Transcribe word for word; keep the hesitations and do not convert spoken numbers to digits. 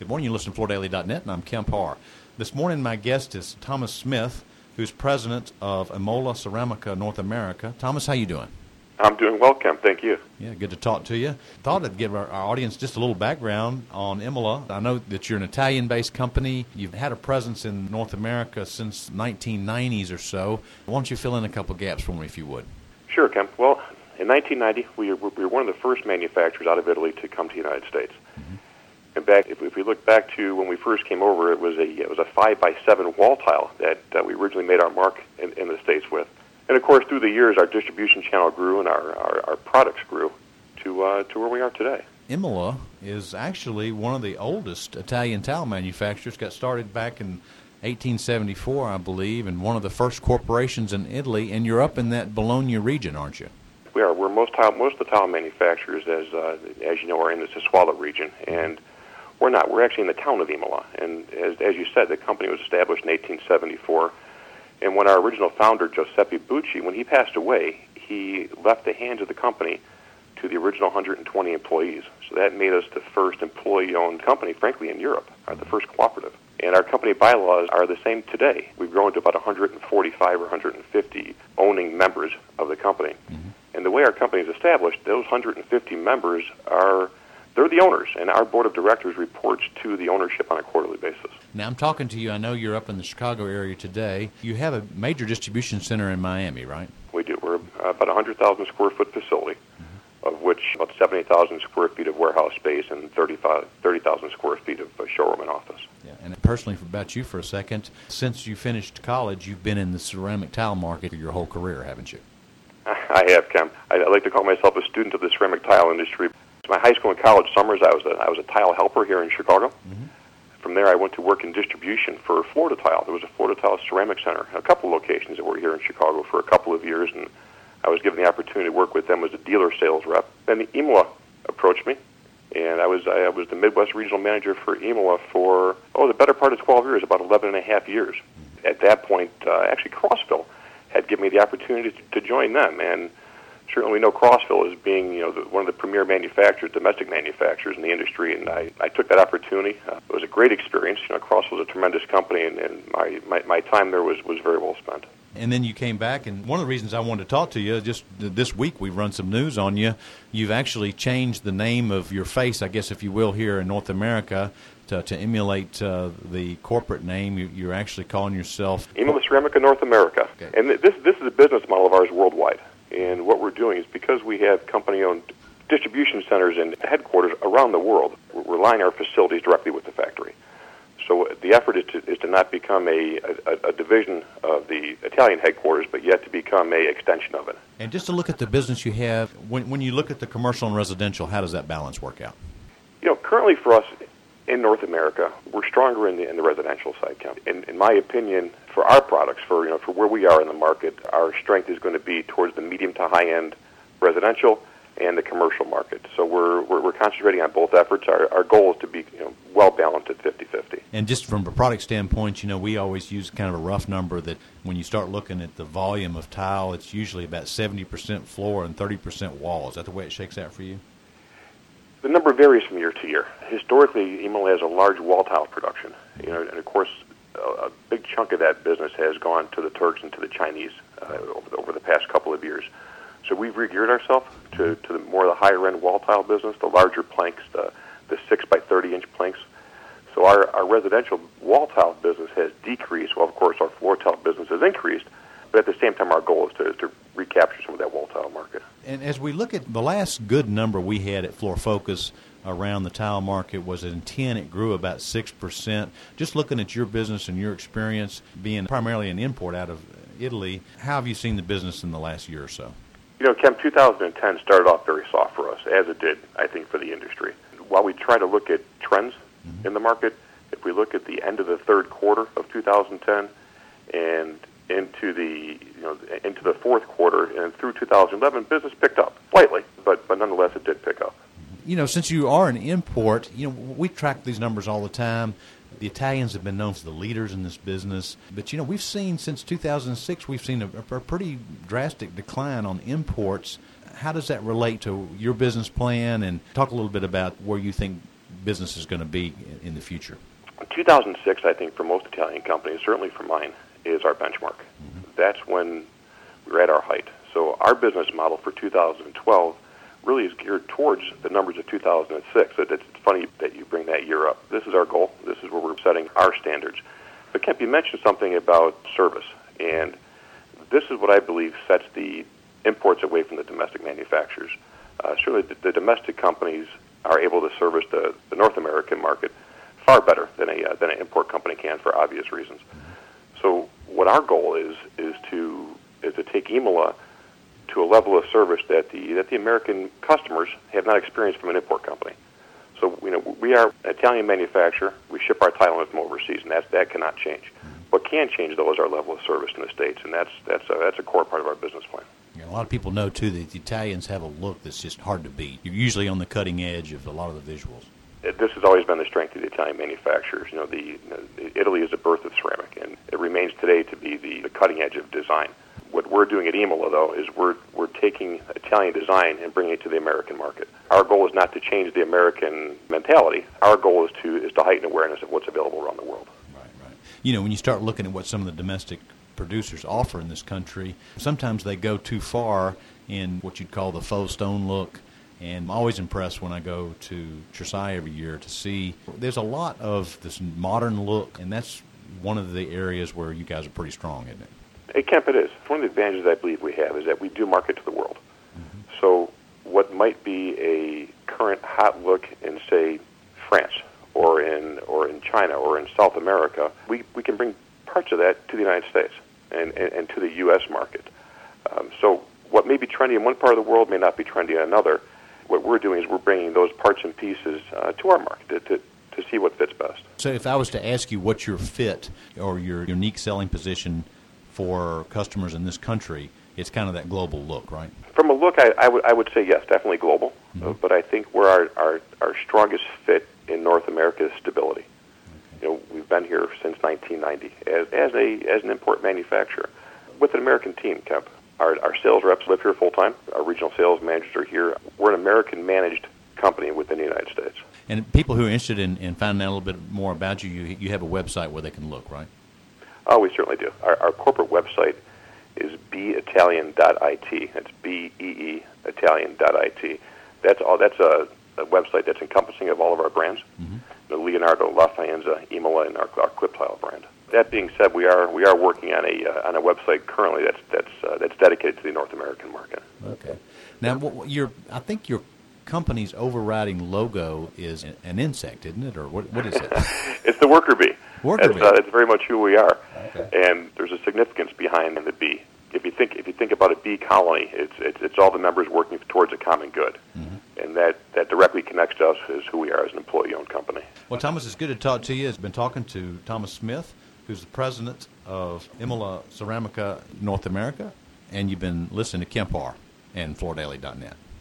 Good morning. You listen to Florida Daily dot net, and I'm Kemp Harr. This morning, my guest is Thomas Smith, who's president of Imola Ceramica North America. Thomas, how you doing? I'm doing well, Kemp. Thank you. Yeah, good to talk to you. Thought I'd give our, our audience just a little background on Imola. I know that you're an Italian-based company. You've had a presence in North America since nineteen nineties or so. Why don't you fill in a couple gaps for me, if you would? Sure, Kemp. Well, in nineteen ninety, we were, we were one of the first manufacturers out of Italy to come to the United States. Mm-hmm. In fact, if, if we look back to when we first came over, it was a it was a five by seven wall tile that uh, we originally made our mark in, in the States with. And of course, through the years, our distribution channel grew and our, our, our products grew to uh, to where we are today. Imola is actually one of the oldest Italian tile manufacturers. Got started back in eighteen seventy-four, I believe, and one of the first corporations in Italy. And you're up in that Bologna region, aren't you? We are. We're most tile, most of the tile manufacturers, as uh, as you know, are in the Sassuolo region, and we're not. We're actually in the town of Imola. And as as you said, the company was established in eighteen seventy-four. And when our original founder, Giuseppe Bucci, when he passed away, he left the hands of the company to the original one hundred twenty employees. So that made us the first employee-owned company, frankly, in Europe, or the first cooperative. And our company bylaws are the same today. We've grown to about one hundred forty-five or one hundred fifty owning members of the company. Mm-hmm. And the way our company is established, those one hundred fifty members are, they're the owners, and our board of directors reports to the ownership on a quarterly basis. Now, I'm talking to you. I know you're up in the Chicago area today. You have a major distribution center in Miami, right? We do. We're about a one hundred thousand square foot facility, mm-hmm. of which about seventy thousand square feet of warehouse space and thirty thousand square feet of showroom and office. Yeah. And personally, about you for a second, since you finished college, you've been in the ceramic tile market your whole career, haven't you? I have, Kemp. I like to call myself a student of the ceramic tile industry. My high school and college summers, I was a, I was a tile helper here in Chicago. Mm-hmm. From there, I went to work in distribution for Florida Tile. There was a Florida Tile Ceramic Center, a couple locations that were here in Chicago for a couple of years, and I was given the opportunity to work with them as a dealer sales rep. Then Imola approached me, and I was I was the Midwest Regional Manager for Imola for, oh, the better part of twelve years, about eleven and a half years. At that point, uh, actually, Crossville had given me the opportunity to, to join them, and certainly we know Crossville as being, you know, the, one of the premier manufacturers, domestic manufacturers in the industry, and I, I took that opportunity. Uh, it was a great experience. You know, Crossville is a tremendous company, and, and my, my, my time there was, was very well spent. And then you came back, and one of the reasons I wanted to talk to you, just this week we've run some news on you. You've actually changed the name of your face, I guess, if you will, here in North America to, to emulate uh, the corporate name. You, you're actually calling yourself Imola Ceramica North America. Okay. And this, this is a business model of ours worldwide. And what we're doing is, because we have company-owned distribution centers and headquarters around the world, we're lining our facilities directly with the factory. So the effort is to, is to not become a, a, a division of the Italian headquarters, but yet to become a extension of it. And just to look at the business you have, when, when you look at the commercial and residential, how does that balance work out? You know, currently for us in North America, we're stronger in the, in the residential side, Kemp. In, in my opinion, for our products, for you know, for where we are in the market, our strength is going to be towards the medium to high-end residential and the commercial market. So we're we're, we're concentrating on both efforts. Our, our goal is to be, you know, well-balanced at fifty-fifty. And just from a product standpoint, you know, we always use kind of a rough number that when you start looking at the volume of tile, it's usually about seventy percent floor and thirty percent wall. Is that the way it shakes out for you? The number varies from year to year. Historically, Imola has a large wall tile production, you know, and of course, a, a big chunk of that business has gone to the Turks and to the Chinese uh, over, the, over the past couple of years. So we've re-geared ourselves to, to the more the higher-end wall tile business, the larger planks, the, the six by thirty inch planks. So our, our residential wall tile business has decreased, while of course our floor tile business has increased. But at the same time, our goal is to, to recapture some of that wall tile market. And as we look at the last good number we had at Floor Focus around the tile market was in ten, it grew about six percent. Just looking at your business and your experience being primarily an import out of Italy, how have you seen the business in the last year or so? You know, Kemp, two thousand ten started off very soft for us, as it did, I think, for the industry. While we try to look at trends mm-hmm. in the market, if we look at the end of the third quarter of two thousand ten and into the you know into the fourth quarter and through two thousand eleven, business picked up slightly, but but nonetheless it did pick up. You know, since you are an import, you know, we track these numbers all the time. The Italians have been known as the leaders in this business, but you know, we've seen since two thousand six, we've seen a, a pretty drastic decline on imports. How does that relate to your business plan? And talk a little bit about where you think business is going to be in, in the future? two thousand six, I think, for most Italian companies, certainly for mine, is our benchmark. Mm-hmm. That's when we're at our height. So our business model for two thousand twelve really is geared towards the numbers of two thousand six. It's funny that you bring that year up. This is our goal. This is where we're setting our standards. But Kemp, you mentioned something about service, and this is what I believe sets the imports away from the domestic manufacturers. Uh, surely the, the domestic companies are able to service the, the North American market far better than a uh, than an import company can for obvious reasons. So what our goal is is to is to take Imola to a level of service that the that the American customers have not experienced from an import company. So you know we are an Italian manufacturer. We ship our tile in from overseas, and that that cannot change. What can change though is our level of service in the States, and that's that's a, that's a core part of our business plan. Yeah, a lot of people know too that the Italians have a look that's just hard to beat. You're usually on the cutting edge of a lot of the visuals. This has always been the strength of the Italian manufacturers. You know, the, the Italy is the birth of ceramic, and it remains today to be the, the cutting edge of design. What we're doing at Imola, though, is we're we're taking Italian design and bringing it to the American market. Our goal is not to change the American mentality. Our goal is to is to heighten awareness of what's available around the world. Right, right. You know, when you start looking at what some of the domestic producers offer in this country, sometimes they go too far in what you'd call the faux stone look. And I'm always impressed when I go to Trusai every year to see there's a lot of this modern look, and that's one of the areas where you guys are pretty strong, isn't it? Hey, Kemp, it is. One of the advantages I believe we have is that we do market to the world. Mm-hmm. So what might be a current hot look in, say, France or in or in China or in South America, we, we can bring parts of that to the United States and, and, and to the U S market. Um, so what may be trendy in one part of the world may not be trendy in another. What we're doing is we're bringing those parts and pieces uh, to our market to, to, to see what fits best. So if I was to ask you what's your fit or your unique selling position for customers in this country, it's kind of that global look, right? From a look, I, I, would, I would say yes, definitely global. Mm-hmm. Uh, but I think where our, our, our strongest fit in North America is stability. Okay. You know, we've been here since nineteen ninety as, as, a, as an import manufacturer with an American team, Kemp. Our, our sales reps live here full-time. Our regional sales managers are here. We're an American-managed company within the United States. And people who are interested in, in finding out a little bit more about you, you, you have a website where they can look, right? Oh, we certainly do. Our, our corporate website is be italian dot I T. That's B E E Italian dot I T. That's all. That's a, a website that's encompassing of all of our brands: mm-hmm. the Leonardo, La Faenza, Imola, and our, our Clip Tile brand. That being said, we are we are working on a uh, on a website currently that's that's uh, that's dedicated to the North American market. Okay. Now, what, your I think your company's overriding logo is an insect, isn't it, or what? What is it? It's the worker bee. Worker it's, bee. Uh, it's very much who we are, okay. And there's a significance behind the bee. If you think if you think about a bee colony, it's it's, it's all the members working towards a common good, mm-hmm. and that, that directly connects to us as who we are as an employee-owned company. Well, Thomas, it's good to talk to you. I've been talking to Thomas Smith, who's the president of Imola Ceramica North America, and you've been listening to Kemp Harr and Flor Daily dot net.